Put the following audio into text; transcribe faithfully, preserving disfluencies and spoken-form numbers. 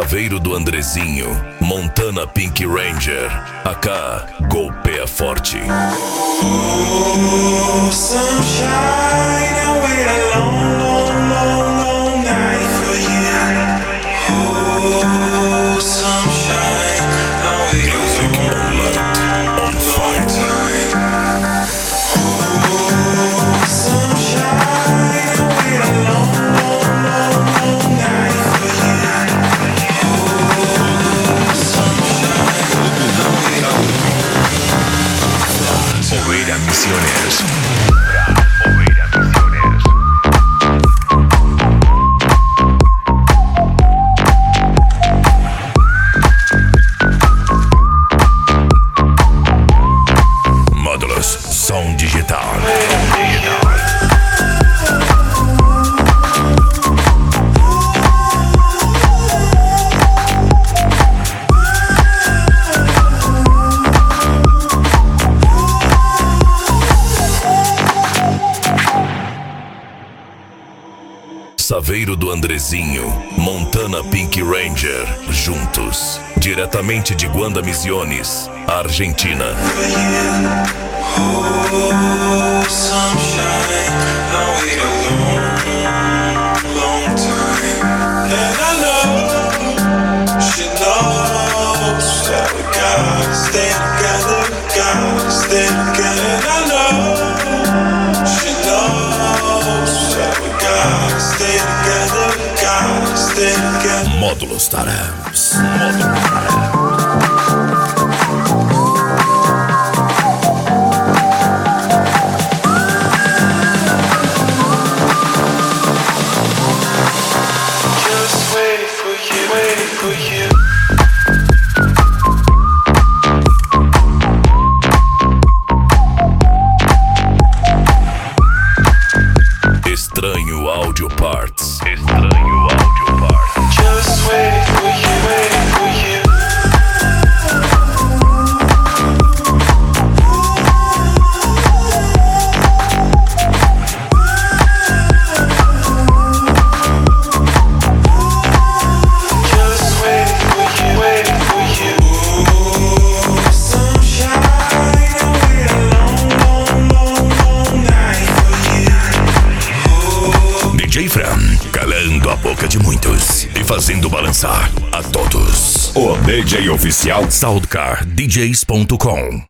Saveiro do Andrezinho, Montana Pink Ranger, A K, golpeia forte. Oh, sunshine, I wait a long, long, long, long night for you. Oh, sunshine, I wait a long, long, long time. Oh, sunshine, I wait a long, long, long, long night for you. Oh, sunshine, I wait a long. Ovelha Misioneros. Módulos Som Digital. Saveiro do Andrezinho, Montana Pink Ranger, juntos, diretamente de Guanda Misiones, Argentina. Oh, sunshine, I wait a long, long time. And I know, she knows that we gotta stay together, gotta stay together. And I know, she knows that we gotta stay together, gotta stay together. Módulos Tarams. Módulos Tarams. Just waiting for you, waiting for you. Estranho Audio Parts. Estranho Audio Parts. Just waiting for you, waiting for you. Just waiting for you, waiting for you. Oh, sunshine, I wait a long, long, long, long night for you. D J Fran, calando a boca de muitos e fazendo balançar a todos. O D J oficial Soundcar D Js ponto com.